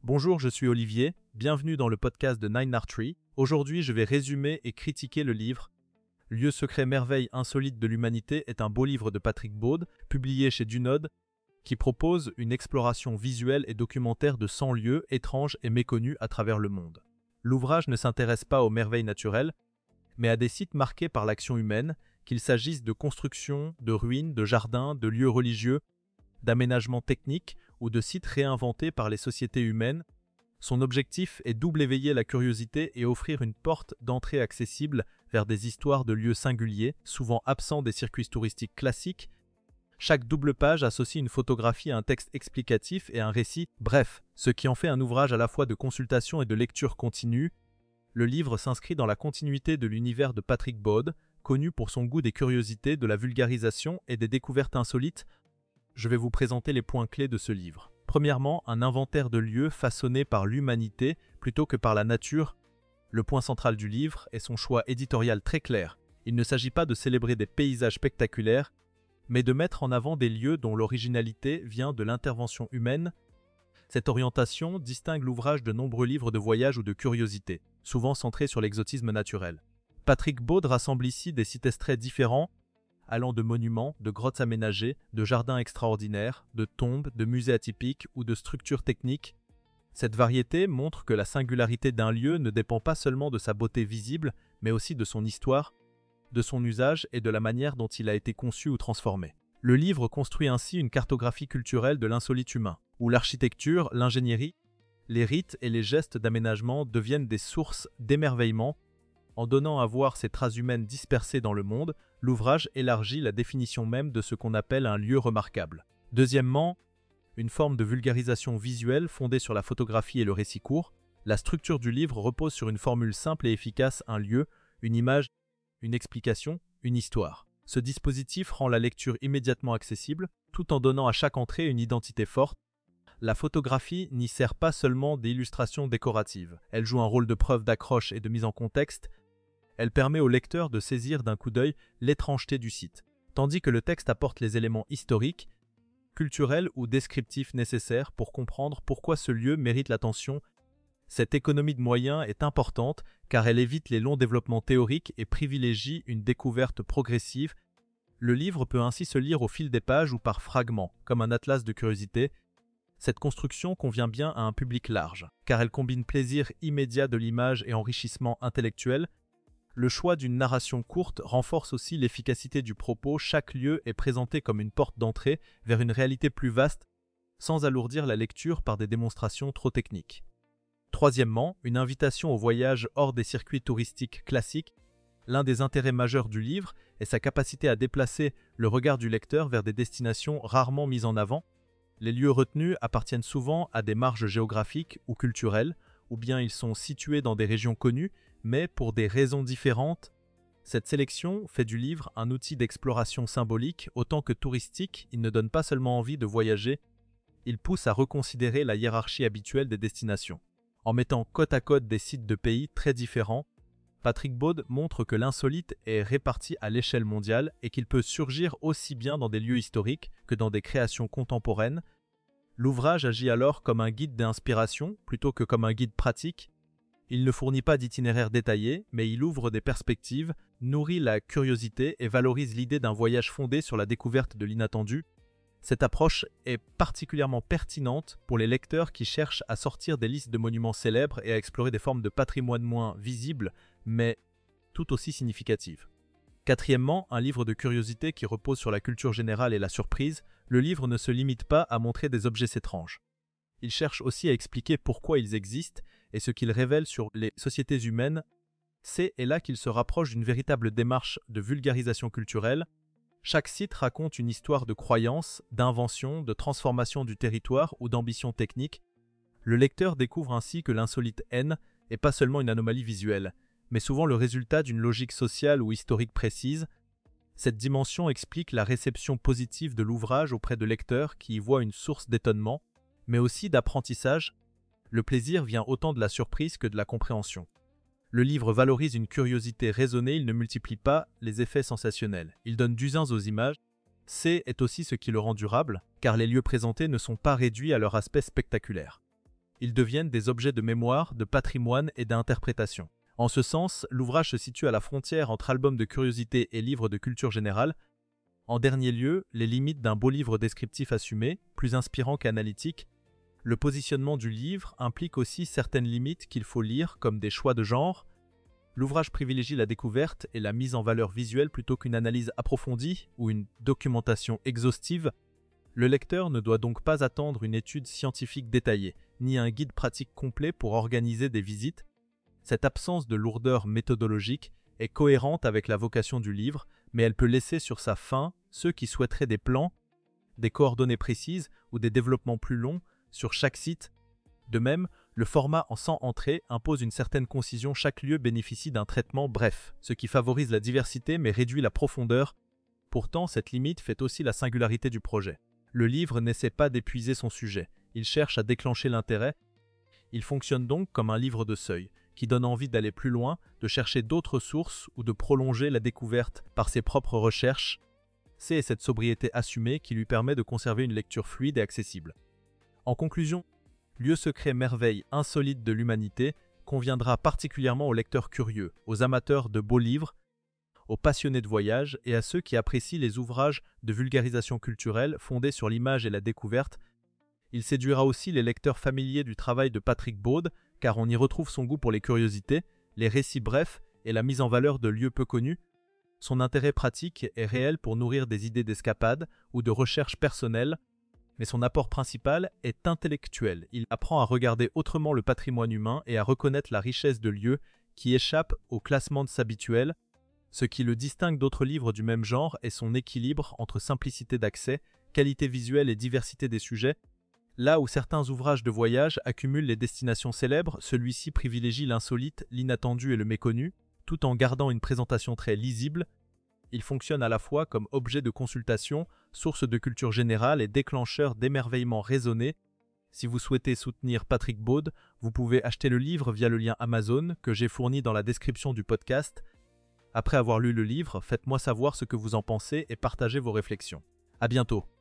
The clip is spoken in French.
Bonjour, je suis Olivier, bienvenue dans le podcast de Nine Archery. Aujourd'hui, je vais résumer et critiquer le livre Lieux secrets, merveilles insolites de l'humanité est un beau livre de Patrick Baude, publié chez Dunod, qui propose une exploration visuelle et documentaire de 100 lieux étranges et méconnus à travers le monde. L'ouvrage ne s'intéresse pas aux merveilles naturelles, mais à des sites marqués par l'action humaine, qu'il s'agisse de constructions, de ruines, de jardins, de lieux religieux, d'aménagements techniques ou de sites réinventés par les sociétés humaines. Son objectif est double: éveiller la curiosité et offrir une porte d'entrée accessible vers des histoires de lieux singuliers, souvent absents des circuits touristiques classiques. Chaque double page associe une photographie à un texte explicatif et un récit, bref, ce qui en fait un ouvrage à la fois de consultation et de lecture continue. Le livre s'inscrit dans la continuité de l'univers de Patrick Baude, connu pour son goût des curiosités, de la vulgarisation et des découvertes insolites. Je vais vous présenter les points clés de ce livre. Premièrement, un inventaire de lieux façonnés par l'humanité plutôt que par la nature. Le point central du livre est son choix éditorial très clair. Il ne s'agit pas de célébrer des paysages spectaculaires, mais de mettre en avant des lieux dont l'originalité vient de l'intervention humaine. Cette orientation distingue l'ouvrage de nombreux livres de voyage ou de curiosité, souvent centrés sur l'exotisme naturel. Patrick Baude rassemble ici des sites extraits différents, allant de monuments, de grottes aménagées, de jardins extraordinaires, de tombes, de musées atypiques ou de structures techniques. Cette variété montre que la singularité d'un lieu ne dépend pas seulement de sa beauté visible, mais aussi de son histoire, de son usage et de la manière dont il a été conçu ou transformé. Le livre construit ainsi une cartographie culturelle de l'insolite humain, où l'architecture, l'ingénierie, les rites et les gestes d'aménagement deviennent des sources d'émerveillement. En donnant à voir ces traces humaines dispersées dans le monde, l'ouvrage élargit la définition même de ce qu'on appelle un lieu remarquable. Deuxièmement, une forme de vulgarisation visuelle fondée sur la photographie et le récit court. La structure du livre repose sur une formule simple et efficace: un lieu, une image, une explication, une histoire. Ce dispositif rend la lecture immédiatement accessible, tout en donnant à chaque entrée une identité forte. La photographie n'y sert pas seulement d'illustration décorative, elle joue un rôle de preuve d'accroche et de mise en contexte. Elle permet au lecteur de saisir d'un coup d'œil l'étrangeté du site, tandis que le texte apporte les éléments historiques, culturels ou descriptifs nécessaires pour comprendre pourquoi ce lieu mérite l'attention. Cette économie de moyens est importante car elle évite les longs développements théoriques et privilégie une découverte progressive. Le livre peut ainsi se lire au fil des pages ou par fragments, comme un atlas de curiosité. Cette construction convient bien à un public large, car elle combine plaisir immédiat de l'image et enrichissement intellectuel. Le choix d'une narration courte renforce aussi l'efficacité du propos. Chaque lieu est présenté comme une porte d'entrée vers une réalité plus vaste, sans alourdir la lecture par des démonstrations trop techniques. Troisièmement, une invitation au voyage hors des circuits touristiques classiques. L'un des intérêts majeurs du livre est sa capacité à déplacer le regard du lecteur vers des destinations rarement mises en avant. Les lieux retenus appartiennent souvent à des marges géographiques ou culturelles, ou bien ils sont situés dans des régions connues, mais pour des raisons différentes. Cette sélection fait du livre un outil d'exploration symbolique autant que touristique. Il ne donne pas seulement envie de voyager, il pousse à reconsidérer la hiérarchie habituelle des destinations. En mettant côte à côte des sites de pays très différents, Patrick Baude montre que l'insolite est réparti à l'échelle mondiale et qu'il peut surgir aussi bien dans des lieux historiques que dans des créations contemporaines. L'ouvrage agit alors comme un guide d'inspiration plutôt que comme un guide pratique. Il ne fournit pas d'itinéraire détaillé, mais il ouvre des perspectives, nourrit la curiosité et valorise l'idée d'un voyage fondé sur la découverte de l'inattendu. Cette approche est particulièrement pertinente pour les lecteurs qui cherchent à sortir des listes de monuments célèbres et à explorer des formes de patrimoine moins visibles, mais tout aussi significatives. Quatrièmement, un livre de curiosité qui repose sur la culture générale et la surprise. Le livre ne se limite pas à montrer des objets étranges. Il cherche aussi à expliquer pourquoi ils existent et ce qu'ils révèlent sur les sociétés humaines. C'est là qu'il se rapproche d'une véritable démarche de vulgarisation culturelle. Chaque site raconte une histoire de croyance, d'invention, de transformation du territoire ou d'ambition technique. Le lecteur découvre ainsi que l'insolite haine n'est pas seulement une anomalie visuelle, mais souvent le résultat d'une logique sociale ou historique précise. Cette dimension explique la réception positive de l'ouvrage auprès de lecteurs qui y voient une source d'étonnement, mais aussi d'apprentissage. Le plaisir vient autant de la surprise que de la compréhension. Le livre valorise une curiosité raisonnée, il ne multiplie pas les effets sensationnels. Il donne du sens aux images. C'est aussi ce qui le rend durable, car les lieux présentés ne sont pas réduits à leur aspect spectaculaire. Ils deviennent des objets de mémoire, de patrimoine et d'interprétation. En ce sens, l'ouvrage se situe à la frontière entre album de curiosité et livre de culture générale. En dernier lieu, les limites d'un beau livre descriptif assumé, plus inspirant qu'analytique. Le positionnement du livre implique aussi certaines limites qu'il faut lire, comme des choix de genre. L'ouvrage privilégie la découverte et la mise en valeur visuelle plutôt qu'une analyse approfondie ou une documentation exhaustive. Le lecteur ne doit donc pas attendre une étude scientifique détaillée, ni un guide pratique complet pour organiser des visites. Cette absence de lourdeur méthodologique est cohérente avec la vocation du livre, mais elle peut laisser sur sa fin ceux qui souhaiteraient des plans, des coordonnées précises ou des développements plus longs sur chaque site. De même, le format en 100 entrées impose une certaine concision, chaque lieu bénéficie d'un traitement bref, ce qui favorise la diversité mais réduit la profondeur. Pourtant, cette limite fait aussi la singularité du projet. Le livre n'essaie pas d'épuiser son sujet, il cherche à déclencher l'intérêt. Il fonctionne donc comme un livre de seuil, qui donne envie d'aller plus loin, de chercher d'autres sources ou de prolonger la découverte par ses propres recherches. C'est cette sobriété assumée qui lui permet de conserver une lecture fluide et accessible. En conclusion, Lieux secrets, merveilles insolites de l'humanité conviendra particulièrement aux lecteurs curieux, aux amateurs de beaux livres, aux passionnés de voyage et à ceux qui apprécient les ouvrages de vulgarisation culturelle fondés sur l'image et la découverte. Il séduira aussi les lecteurs familiers du travail de Patrick Baude, car on y retrouve son goût pour les curiosités, les récits brefs et la mise en valeur de lieux peu connus. Son intérêt pratique est réel pour nourrir des idées d'escapade ou de recherche personnelle, mais son apport principal est intellectuel. Il apprend à regarder autrement le patrimoine humain et à reconnaître la richesse de lieux qui échappent au classement de s'habituel. Ce qui le distingue d'autres livres du même genre est son équilibre entre simplicité d'accès, qualité visuelle et diversité des sujets. Là où certains ouvrages de voyage accumulent les destinations célèbres, celui-ci privilégie l'insolite, l'inattendu et le méconnu, tout en gardant une présentation très lisible. Il fonctionne à la fois comme objet de consultation, source de culture générale et déclencheur d'émerveillement raisonné. Si vous souhaitez soutenir Patrick Baude, vous pouvez acheter le livre via le lien Amazon que j'ai fourni dans la description du podcast. Après avoir lu le livre, faites-moi savoir ce que vous en pensez et partagez vos réflexions. À bientôt.